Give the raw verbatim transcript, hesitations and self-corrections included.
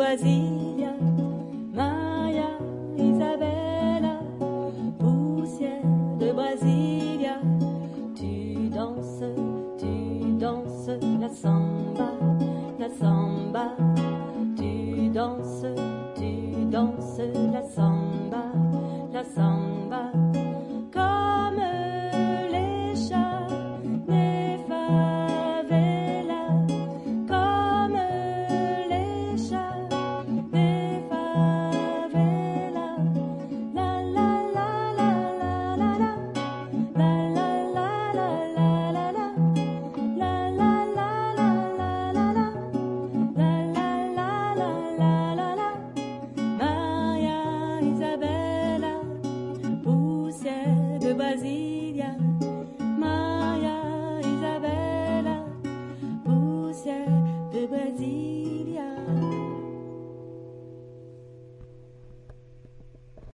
Brasilia, Maria Isabella, poussière de Brasilia. Tu danses, tu danses la samba, la samba. Tu danses, tu danses la samba, la samba. Comme les chats des favelas, comme les chats des favelas. La la la la la la la, la la la la la la la, la la la la la la la, la la la la la la. Maria Isabella, poussière de Brasilia.